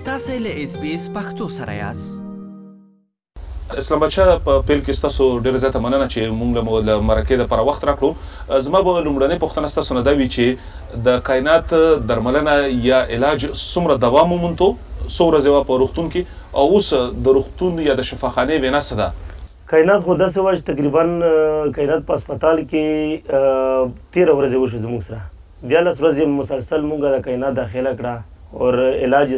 تاسو له SBS پښتو سره یاست. اسلام بچا په پیل کې تاسو ډېر زیاته مننه چې موږ له مرکې د پر وخت راکړو. زما به لومړنۍ پوښتنه تاسو نه دا وی چې د کائنات درملنه یا علاج څومره دوام ومنتو څو ورځې په روغتون کې او اوس د روغتون یا د شفاخانې وینا څه ده؟ کائنات خو داسې وه چې تقریبا کائنات په هسپتال کې 13 ورځې وشو زموږ سره. 14 ورځې مسلسل موږ د کائنات داخله کړه اور علاج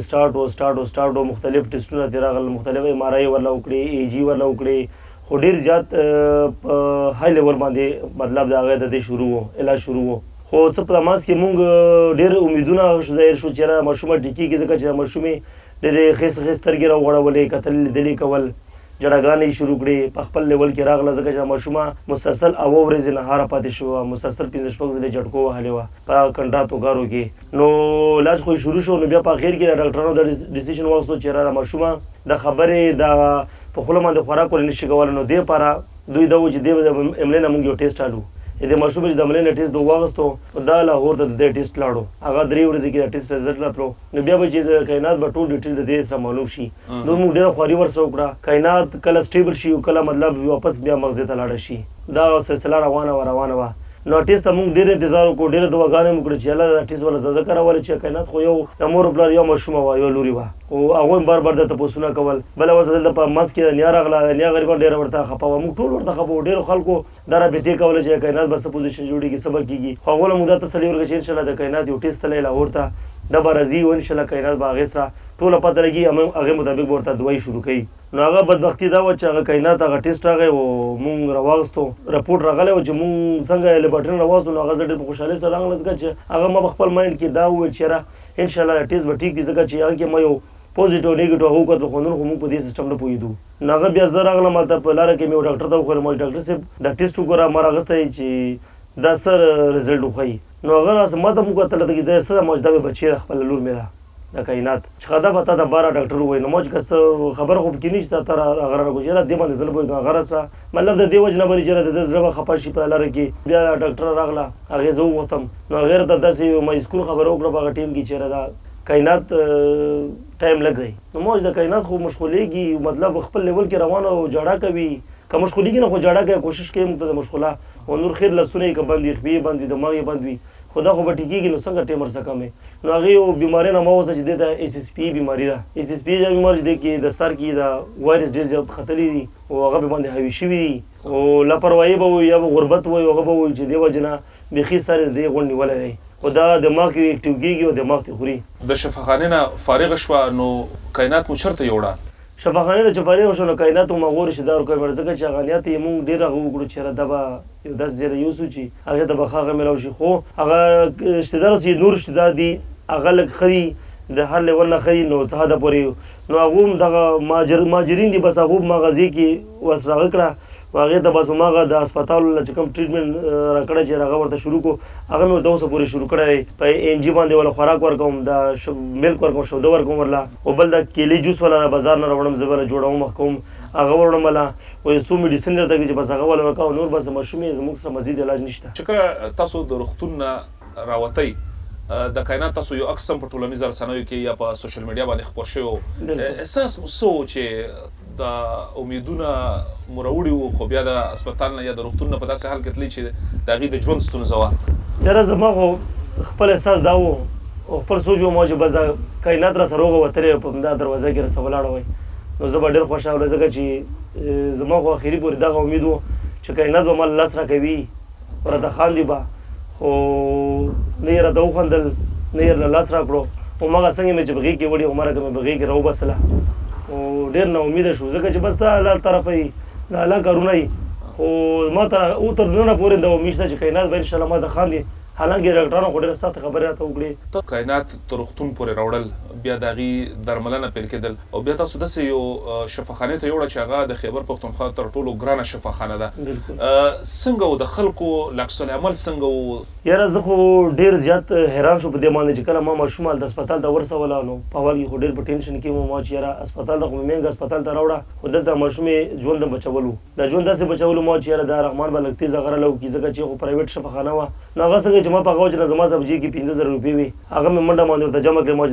سٹارټ و مختلف ټیسټونه ترې راغلل، مختلف MRI ورله وکړې، AG ورله وکړې، خو ډېر زیات های لیول باندې مطلب د هغه د دې شروع و علاج شروع و. خو څه په منځ کې موږ ډېر امیدونه ظاهر شو چې یاره ماشومه ټیکېږي، ځکه چې ماشومې ډېرې ښې سترګې راوغړولې، کتل لیدلې کول، جړاګانې شروع کړې، په خپل لیول کې راغله، ځکه چې ماشومه مسلسل 8 ورځې نهاره پاتې شوه، مسلسل 15-16 ځلې جټکو وهلې وه په کنډاتو ګارو کې. نو علاج خو شروع شو، نو بیا په اخر کې د ډاکټرانو د ډیسیژن واخیستو چې یاره د ماشومه د خبرې د په خوله باندې خوراک ولې نشي کولی. نو دې لپاره دوی دا و چې دې د MLA نه موږ یو ټیسټ اړو. د ماشوم چې د MLA نه ټیسټ واخیستو دا لاهور ته د دې ټیسټ لاړو، هغه 3 ورځې کې د ټیسټ رزلټ راتلو. نو بیا به چې د کائنات به ټول ډیټیل د دې سره معلوم شي. نو موږ ډېره خواري ورسره وکړه، کائنات کله سټیبل شي او کله مطلب واپس بیا مغزې ته لاړه شي، دا سلسله روانه وه. نو ټیسټ ته موږ ډېر انتظار وکړو، ډېره دعاګانې مو کړې چې الله دا ټیسټ والا زده راولي چې کائنات خو یو د مور پلار یو ماشومه وه، یو لوري وه، او هغوی بار بار درته تپوسونه کول. بله ورځ دلته په منځ کې نیا راغله، نیا غریبان ډېره ورته خفه وه، موږ ټول ورته خفه وو. ډېرو خلکو دا رابطې کولې چې کائنات به څه پوزیشن جوړېږي، څه به کېږي. خو هغو له موږ دا تسلي ورکړه چې انشاءالله د کائنات یو ټیسټ تللی لاهور ته، دا به راځي او انشاءالله کائنات به هغې سره ټوله پته لګي، هغې مطابق به ورته دوايي شروع کوي. نو هغه بدبختي دا وه چې هغه کائنات هغه ټیسټ راغی او مونږ راواغستو، رپورټ راغلی و چې مونږ څنګه لیبارټري راواغستو. نو هغه زه ډېر په خوشحالۍ سره راغله، ځکه چې هغه ما په خپل مایند کې دا وویل چې یاره انشاءالله دا ټیسټ به ټیک وي، ځکه چې هغه کې ما یو پوزیټیو نیګیټیو هغه وکتل، خو نور خو موږ په دې سیسټم نه پوهېدو. نو هغه بیا زه راغلم هلته په لاره کې مې یو ډاکټر ته وښودم، ما ډاکټر صاحب دا ټیسټ وګوره، ما راغستی چې دا څه رزلټ وښایي. نو هغه راسه ما ته مو کتله ته دا څه ده، ما چې دا مې بچی ده، خپله لور مې ده د کائنات چې خدا به تا ته باره ډاکټر ووایي. نو ما چې که خبره خو پکې نه چې تا هغه راکړو چې یاره دې باندې زه نه پوهېږم، هغه راسره مطلب د دې وجې نه باندې چې یاره د ده زړه به خفه شي په لاره کې. بیا ډاکټره راغله، هغې زه وغوښتم. نو هغې راته داسې مایسکون خبره وکړه په هغه ټایم کې چې یاره دا کائنات ټایم لږ دی. نو ما چې د کائنات خو مشغولېږي، مطلب خپل لیول کې روانه او جاړه کوي، که مشغولېږي نه خو جاړه کوي، کوشش کوي موږ ته د مشغوله او نور خیر لاسونه یې که بند وي، خپې یې بند وي، دماغ یې بند وي، خو دا خو به ټیکېږي. نو څنګه ټیم ورڅه کم وي. نو هغې یو بیمارۍ نه ما وغوښته چې دې ته SSPA بیماري ده. SSPA بیماري چې دی کې د سر کې د وایرس ډېر زیات ختلي دي او هغه به باندې حاوي شوي دي، او لاپروایي به وایي یا به غربت وایي، هغه به وایي چې دې وجې نه بیخي سر یې د دې غوڼ نیولی دی، خو دا دماغ کې اکټیو کېږي او دماغ ته خوري. د شفاخانې نه فارغه شوه نو کائنات مو چېرته یوړه؟ شفاخانې نه چې فارغه شوه نو کائنات هم هغو رشته دار ورکوي، ځکه چې هغه نیت یې مونږ ډېر هغه وکړو چې یاره دا به یو داسې ځای یوسو چې هغې ته به ښه هغه میلاو شي. خو هغه رشته دار چې نور رشته دار دي هغه لږ ښه دي، د هر لیول نه ښه دي، نو څه حده پورې. نو هغو هم دغه مهاجرین دي، بس هغو مغازې کې وس راغه کړه، هغې ته بس هماغه د هسپتال نه چې کوم ټریټمنټ راکړی چې هغه ورته شروع کړو، هغه مې ورته اوسه پورې شروع کړی دی. په NG باندې ولا خوراک ورکوم، د ملک ورکوم، شوده ورکوم ورله، او بل د کیلې جوس والا بازار نه راوړم، زه بله جوړوم مخکوم، هغه وروړم وله، وایي څو میډیسن درته کوي چې بس هغه وله ورکوه، نور بس ماشومې زموږ سره مزید علاج نشته. چې کله تاسو د روغتون نه راوتئ د کائنات تاسو یو عکس هم په ټولنیزو رسنیو کې یا په سوشل میډیا باندې خپور شوی و، احساس مو څه و چې د امیدونه مو راوړي وو، خو بیا د هسپتال نه یا د روغتون نه په داسې حال کې تلئ چې د هغې د ژوند ستونزه وه؟ یاره زما خو خپل احساس دا و او خپل سوچ و ما چې بس دا کائنات را سره روغه وتلې په همدا دروازه کې راسه ولاړه وای، نو زه به ډېر خوشحاله، ځکه چې زما خو اخري پورې دغه امید و چې کائنات به ما لاس راکوي، راته خاندي به، خو نه یې راته وخندل، نه یې لاس راکړو، هماغه څنګه مې چې په غېږ کې وړي هماغه مې په غېږ کې راوباسله، او ډېر نا امیده شو، ځکه چې بس دا الله طرفه وي، د الله کارونه وي، خو ما تر ننه پورې دا امید شته چې کائنات به انشاءالله ما ته خاندي. حالانکه ډاکټرانو خو ډېره سخته خبرې راته وکړې. کائنات تر روغتون پورې راوړل، بیا د هغې درملنه پیل کېدل، او بیا تاسو داسې یو شفاخانې ته یوړه چې هغه د خیبر پښتونخوا تر ټولو ګرانه شفاخانه ده. څنګه و د خلکو عکس العمل څنګه و؟ یاره زه خو ډېر زیات حیران شوم په دې باندې چې کله ما ماشوم هلته هسپتال ته ورسوله، نو په اول کې خو ډېر په ټینشن کې وم ما چې یاره هسپتال ته خو مې مهنګه هسپتال ته راوړه، خو دلته ماشوم یې ژوند د بچولو، دا ژوند داسې بچولو ما چې یاره دا رحمان به لږ تېزه غره له وکړي، ځکه چې خو پرایویټ شفاخانه وه. نو هغه څنګه چې ما په هغه وجه نه زما سبجي کې 15,000 روپۍ وي، هغه مې منډه باندې ورته جمع کړې، ما چې دومره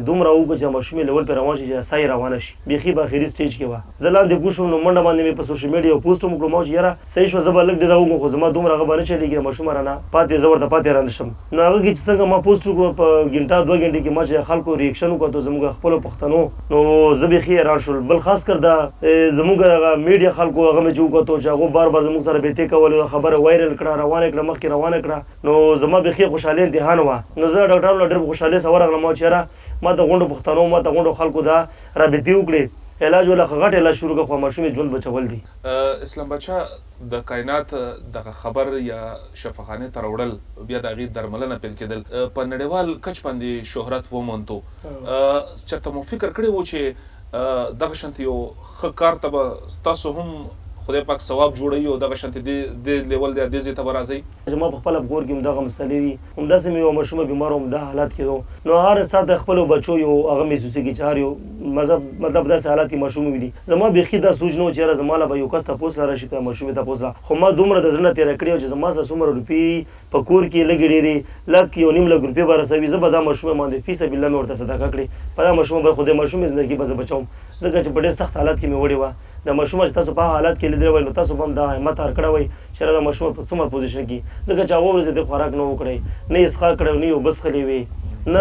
وکړو چې ماشوم لیول په روان شي چې سای روانه شي بیخي په اخري سټیج کې و زه لاندې پوه شوم نو منډه باندې مې په سوشل میډیا پوسټ هم وکړو ما چې یاره صحیح شوه زه به لږ ډېر راوګم خو زما دومره هغه به نه چلېږي ماشوم رانه پاتې زه ورته پاتې رانه شم نو هغه کې چې څنګه ما پوسټ وکړو په ګنټه 2 غنټې کې ما چې خلکو ریاکشن وکړو زموږ خپلو پښتنو نو زه بیخي حیران شول بل خاص کر دا زموږ هغه میډیا خلکو هغه مې چې وکړو چې هغو بار بار زموږ سره بېتې کولې خبره وایرل کړه روانه کړه مخکې روانه کړه نو زما بیخي خوشحالي امتحان وه نو زه ډاکټر له ډېر خوشحالۍ سره ورغلم ما چې یاره ما د غونډو پښتنو ما د غونډو خلکو دا رابطې وکړې علاج ولا غټ علاج شروع کړ خو ماشوم ژوند بچول دي اسلام بچا د کائنات دغه خبر یا شفاخانه تر وړل بیا د غي درملنه پیل کېدل په نړیوال کچ باندې شهرت ومنتو چرته مو فکر کړی و چې دغه شنت یو خکار ته تاسو هم خدای پاک ثواب جوړي او دغه شنت د لیول د دې ته برازي چې ما په خپل کور کې دغه مسلې دي همداسې مې یو ماشوم بیمار هم د حالات کې نو هر ساعت خپل بچو یو هغه محسوسي کې چار یو مطلب داسې حالات کې ماشوم وي زما بیخي دا سوچ نو چې زما له یو کس تاسو لاره شي ته ماشوم ته پوسلا خو ما دومره د ځنه تیر کړی چې زما سره څومره روپی په کور کې لګې ډېرې لک یو نیم لک روپی به رسوي زه به دا ماشوم باندې فی سبیل الله مې ورته صدقه کړې په دا ماشوم به خدای ماشوم زندګي به زه بچوم ځکه چې په ډېر سخت حالات کې مې وړې وه د ماشوم چې تاسو په حالات کې لیدلی وای نو تاسو به هم دا همت هر کړی وای چې دا ماشوم په څومره پوزیشن کې ځکه چې هغه ورځې د خوراک نه وکړی نه یې اسقا کړی نه یې اوبه څښلې وې نه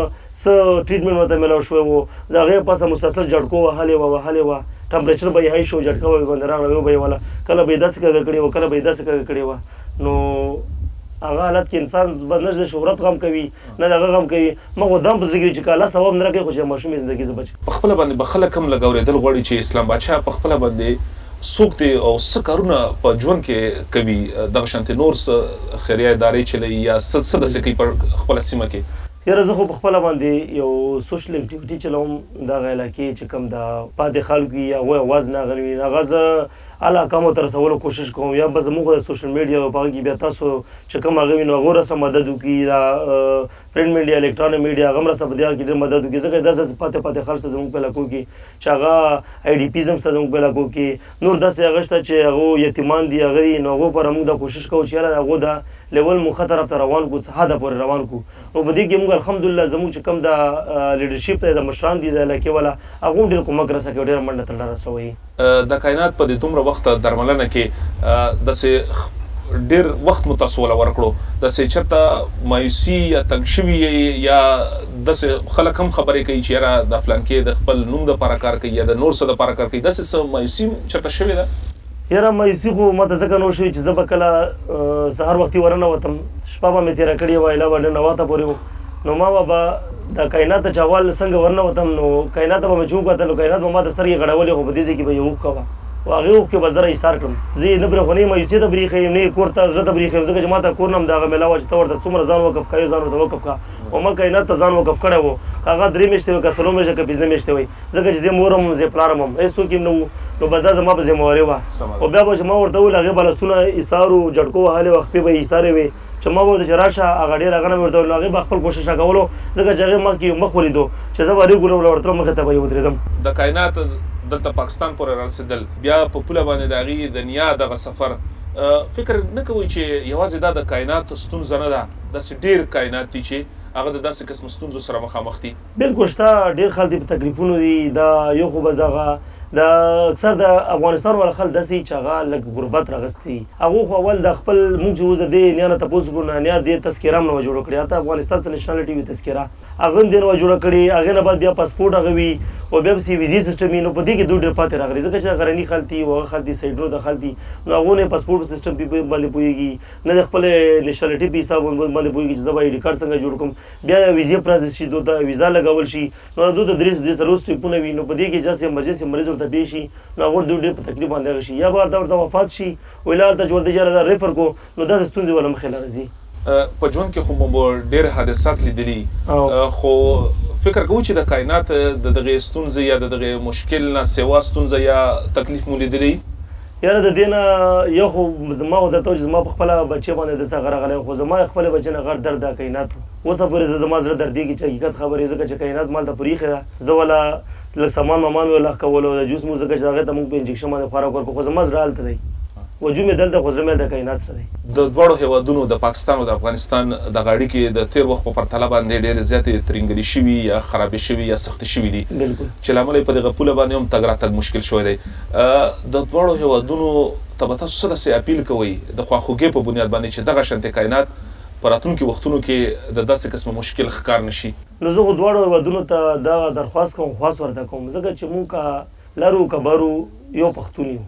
څه ټریټمنټ ورته میلاو شوی و د هغې پاسه مسلسل جټکو وهلې وه ټمپریچر به یې های شو جټکه به یې باندې راغله ویو به یې واله کله به یې داسې کږه کړې وه کله به یې داسې کږه کړې وه نو هغه حالت کې انسان نه د شهرت غم کوي نه دغه غم کوي ما خو دام په زړه کې چې که الله ثواب نه راکوي خو چې ماشوم یې زندګي زه بچ په خپله باندې به خلک هم لګورېدل غواړي چې اسلام بادشاه په خپله باندې څوک دی او څه کارونه په ژوند کې کوي دغه شانتې نور څه خیریه ادارې چلوي یا څه داسې کوي په خپله سیمه کې یاره زه خو په خپله باندې یو سوشل اکټیویټي چلوم دغه علاقې چې کوم د پاتې خلکو یا هغوی اواز نه اغلوي هغه زه اعلی احکامو ته رسولو کوشش کوم یا به زموږ د سوشل میډیا په هغه کې بیا تاسو چې کوم هغه وي نو هغو راسه مدد وکړي دا پرنټ میډیا الکترونیک میډیا هغه هم راسه په دې کې ډېر مدد وکړي ځکه داسې پاتې خلک ته زموږ په علاقو کې چې هغه آی ډي پیز هم شته زموږ په علاقو کې نور داسې هغه شته چې هغو یتیمان دي هغه دي نو هغو پر موږ دا کوشش کوو چې یاره هغو دا لیول مونږ طرف ته روان کړو څه حده پورې روان کړو نو په دې کې موږ الحمدلله زموږ چې کوم د لیډرشپ ته د مشران دي د علاقې والا هغو ډېر کومک راسه کوي ډېره منډه تنډه رسوي د کائنات په دې دومره وخت درملنه کې داسې ډېر وخت مو تاسو ولا ورکړو داسې چېرته مایوسي یا تنګ شوي یا داسې خلک هم خبرې کوي چې یاره د فلانکې د خپل نوم دپاره کار کوي یا د نور څه دپاره کار کوي داسې څه مایوسي چېرته شوې ده یاره مایوسي خو ماته ځکه نه وشوي چې زه به کله سهار وختي ورننوتم شپه به مې تېره کړې وه ایله به ننواته پورې و نو ما به د کائنات ته چاوال څنګه ورنوتم نو کائنات ته به مې چې وکتل نو کائنات به ما ته سترګې غړولې خو په دې ځای کې به یې اوښکه وه و هغې اوښکې به زه راایسار کړم زه یې نه برېښنې مایوسۍ ته برېښې یم نه یې کور ته زړه ته برېښې یم ځکه چې ما ته کور نه هم د هغه میلاوه چې ته ورته څومره ځان وقف کوې ځان ورته وقف کړه او ما کائنات ته ځان وقف کړی و که هغه 3 میاشتې وي که 4 میاشتې که 15 میاشتې وي ځکه چې زه مور هم زه پلار هم هېڅوک هم نه وو نو به دا زما په ذمهواري وه او بیا به چې ما ورته وویل هغې به لاسونه ایسار وو جټکو وهلې وه خپې به یې ایسارې وې چې ما به ورته چې راشه هغه ډېر هغه نه مې ورته ویل نو هغې به خپل کوشش راکولو ځکه چې هغې مخکې یو مخ ولیدو چې زه به ریګولر ورته مخې ته به یې ودرېدم د کائنات دلته پاکستان پورې رارسېدل بیا په پوله باندې د هغې د نیا دغه سفر فکر نه کوئ چې یوازې دا د کائنات ستونزه نه ده داسې ډېر کائنات دي چې هغه د داسې قسم ستونزو سره مخامخ دي بلکل شته ډېر خلک دي په تکلیفونو دي دا یو خو بس دغه د اکثر د افغانستان والا خلک داسې چې هغه لږ غربت راغستی هغو خو اول د خپل مونږ چې اوس د دې نیا نه تپوس کړو نه نیا دې تذکره هم نه وه جوړه کړې حتی افغانستان څه نیشنالټي وي تذکره هغه هم دې نه وه جوړه کړې هغې نه بعد بیا پاسپورټ هغه وي او بیا پسې ویزې سیسټم وي نو په دې کې دوی ډېر پاتې راغلي ځکه چې غرني خلک دي هغه خلک دي سایډرو د خلک دي نو هغو نه پاسپورټ سیسټم باندې پوهېږي نه د خپلې نیشنالټي په حساب باندې پوهېږي چې زه به آی ډي کارډ څنګه جوړ کړم بیا ویزې پروسس شي دوی ته ویزا لګول شي نو دوی ته 3 سټیپونه وي نو په دې کې داسې ایمرجنسي مریض ورته پیښ شي نو هغه دوی ډېر په تکلیف باندې هغه شي یا به ورته وفات شي ویلا ورته چې ورته جاره دا ریفر کو نو داسې ستونزې والا مخې له راځي په ژوند کې خو مو ډېر حادثات لیدلي خو فکر کوو چې د کائنات د دغې ستونزې یا د دغې مشکل نه سوا ستونزه یا تکلیف مو لیدلی یاره د دې نه یو خو زما خو درته چې زما په خپله بچې باندې داسې هغه راغلی خو زما خپلې بچې نه غټ درد دا کائنات اوسه پورې زما زړه دردېږي چې حقیقت خبرې ځکه چې کائنات مالته پرې ایښې ده زه والا لږ سامان مامان مې ولخ کولو د جوس مو ځکه چې هغې ته مونږ په انجکشن باندې خوراک ورکړو خو زما زړه هلته دی وجود مې دلته خو زړه مې د کاینات سره دی. د دواړو هیوادونو د پاکستان او د افغانستان د اړیکې د تیر وخت په پرتله باندې ډېرې زیاتې ترنګلې شوي یا خرابې شوي یا سختې شوي دي بالکل چې له امله یې په دغه پوله باندې هم تګ راتګ مشکل شوی دی. د دواړو هیوادونو ته به تاسو څه داسې اپیل کوئ د خواخوږۍ په بنیاد باندې چې دغه شانتې کاینات په راتلونکي وختونو کې د داسې قسمه مشکل ښکار نه شي؟ نو زه خو دواړو هیوادونو ته دا درخواست کوم، خواست ورته کوم، ځکه چې مونږ لرو کبرو یو پښتون یو،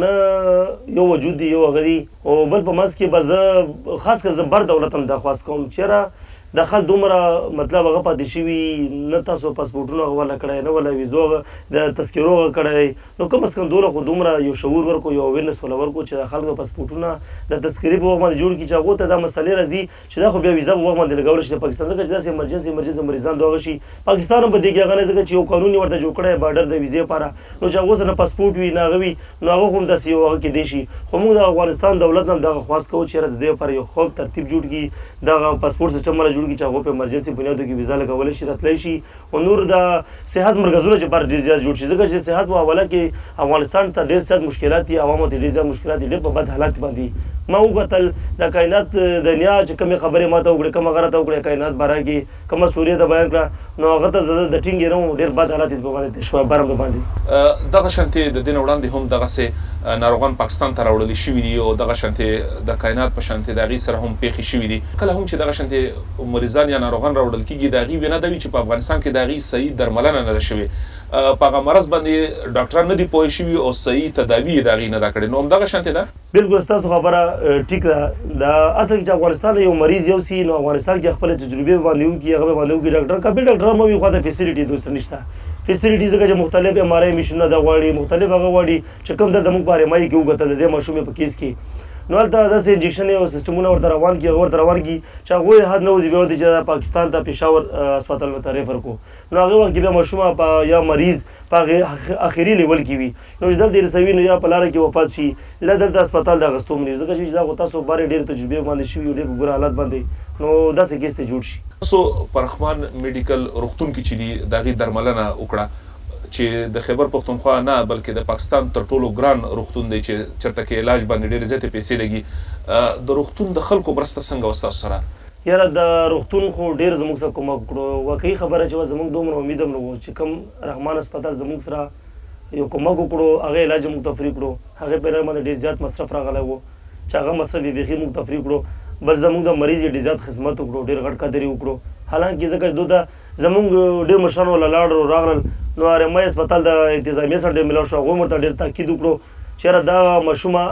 پښتانه یو وجود دی، یو هغه دی، او بل په منځ کې به زه خاص کر زه بر دولت هم درخواست کوم چېرې د خلک دومره مطلب هغه پاتې شوي نه تاسو پاسپورټونه هغه وله کړی نه وله ویزو هغه د تذکرو هغه کړی، نو کم از کم دوله خو دومره یو شعور ورکو، یو اویرنس وله ورکو چې د خلکو پاسپورټونه د تذکرې په وخت باندې جوړ کړي چې هغو ته دا مسلې راځي چې دا خو بیا ویزا په وخت باندې لګولی شي د پاکستان، ځکه چې داسې ایمرجنسي مریضان دغه شي. پاکستان هم په دې کې هغه نه، ځکه چې یو قانون یې ورته جوړ کړی بارډر د ویزې لپاره، نو چې هغو سره نه پاسپورټ وي نه هغه وي، نو هغه خو هم داسې یو هغه کېدی شي. خو موږ د افغانستان دولت نه هم دغه خواست کوو چې یاره د دې لپاره یو ښه ترتیب جوړ کړي، دغه پاسپورټ سیسټم باندې جوړ کړي چې هغو په ایمرجنسي بنیادو کې ویزا لګولی شي، راتلی شي، او نور د صحت مرکزونه چې پر ډېر زیات جوړ شي، ځکه چې صحت په حواله کې افغانستان ته ډېر زیات مشکلات دي، عوامو ته ډېر زیات مشکلات دي، ډېر په بد حالات باندې. ما وکتل د کائنات دنیا چې کومې خبرې ما ته وکړې، کومه غره ته وکړې کائنات باره کې، کومه سوریه ته بیان کړه، نو هغه ته زه د ټینګې نه وم، ډېر بد حالات یې په باندې شوی برم په باندې. دغه شانتې د دې نه وړاندې هم دغسې ناروغان پاکستان ته راوړل شوي دي او دغه شانتې د کائنات په شانتې د هغې سره هم پیښې شوي دي. کله هم چې دغه شانتې مریضان یا ناروغان راوړل کېږي د هغې وینا دا وي چې په افغانستان کې د هغې صحیح درملنه نه ده شوې، په هغه مرض باندې ډاکټران نه دي پوه شوي او صحیح تداوي یې د هغې نه ده کړې، نو همدغه شانتې ده. بالکل ستاسو خبره ټیک ده. دا اصل کې چې افغانستان یو مریض یو سي، نو افغانستان کې خپل تجربې باندې وکړي، هغه باندې وکړي، ډاکټر کابل ډاکټران مو وي، خو د فیسیلیټي دوسر نشته فیسیلیټي، ځکه چې مختلف ایم آر آی میشنونه دا غواړي، مختلف هغه غواړي چې کوم د موږ په ار ام آی کې وکتل د دې ماشوم په کیس کې، نو هلته داسې انجکشن او سیسټمونه ورته روان کړي، هغه ورته روان کړي چې هغوی حد نه وځي، بیا ورته چې پاکستان ته پېښور هسپتال ته ریفر کړو، نو هغې وخت کې بیا ماشومه په یا مریض په هغې اخري لیول کې وي، نو چې دلته یې رسوي نو یا په لاره کې وفات شي، لا دلته هسپتال د اخیستو مري، ځکه چې دا خو تاسو بارې ډېرې تجربې باندې شوي، ډېر په بوره حالت باندې، نو داسې کیس ته جوړ شي. تاسو پرخمان میډیکل روغتون کې چې دي د هغې درملنه وکړه چې د خیبر پښتونخوا نه بلکې د پاکستان تر ټولو ګران روغتون دی چې چېرته کې علاج باندې ډېرې زیاتې پیسې لګي، د روغتون د خلکو مرسته څنګه وه ستاسو سره؟ یاره د روغتون خو ډېر زموږ سره کومک وکړو، واقعي خبره چې زموږ دومره امید هم نه و چې کوم رحمان هسپتال زموږ سره یو کومک وکړو، هغه علاج موږ ته فري کړو، هغې په باندې ډېر زیات مصرف راغلی و چې هغه مصرف یې بیخي موږ ته فري کړو، بل زموږ د مریض یې ډېر زیات خدمت وکړو، ډېر غټ قدر یې وکړو، حالانکې ځکه چې دوی ته زموږ ډېر مشران وله لاړل راغلل، نو ار ام آی هسپتال د انتظامیه سره ډېر ملاو شو، هغوی ورته ډېر تاکید وکړو چې یاره دا ماشومه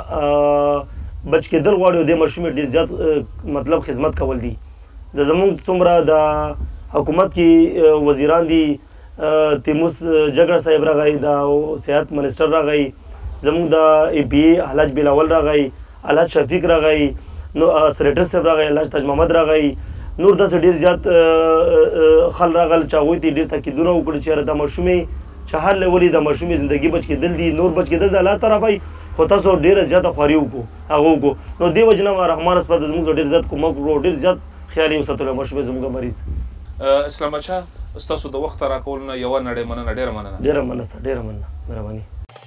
بچ کېدل غواړي او دې ماشوم یې ډېر زیات مطلب خدمت کول دي. د زموږ څومره د حکومت کې وزیران دي، تیموس جګړه صاحب راغی، د صحت منسټر راغی، زموږ د ای پی ای حلاج بلاول راغی، الحاج شفیق راغی، نو سریټر صاحب راغی، الحاج تاج محمد راغی، نور داسې ډېر زیات خل راغل چې هغوی ته ډېر تاکیدونه وکړي چې یاره دا ماشومې چې هر لیول یې د ماشومې زندګي بچ کېدل دي، نور بچ کېدل د الله طرفه وي، خو تاسو ډېره زیاته خواري وکړو هغه وکړو، نو دې وجې نه رحمان هسپتال زموږ سره ډېر زیات کومک وکړو، ډېر زیات خیال یې وساتلو ماشومې زموږ مریض. اسلام بچا ستاسو د وخت راکول نه یوه نړۍ مننه، ډېره مننه. ډېره مننه، ډېره مننه، مهرباني.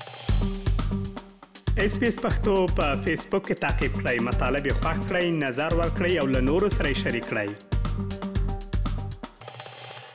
اس پی اس پښتو په فیسبوک کې تعقیب کړئ، مطالب یې خوښ کړئ، نظر ورکړئ او له نورو سره یې شریک کړئ.